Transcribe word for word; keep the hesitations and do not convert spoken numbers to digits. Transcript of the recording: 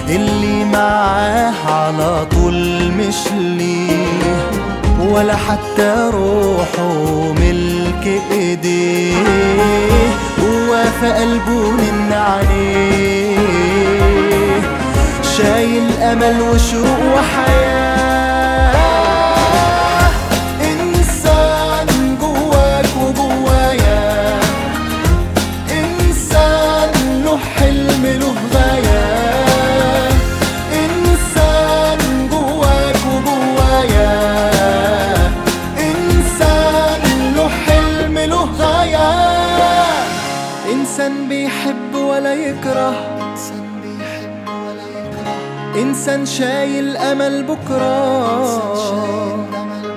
اللي معاه على طول مش ليه ولا حتى روحه ملك ايديه، هو في قلبه نن عليه، شايل امل وشوق وحياة. انسان جواك وجوايا، انسان له حلم له غاية، انسان جواك وجوايا، انسان له حلم له غاية، انسان بيحب ولا يكره، إنسان شايل أمل بكرة،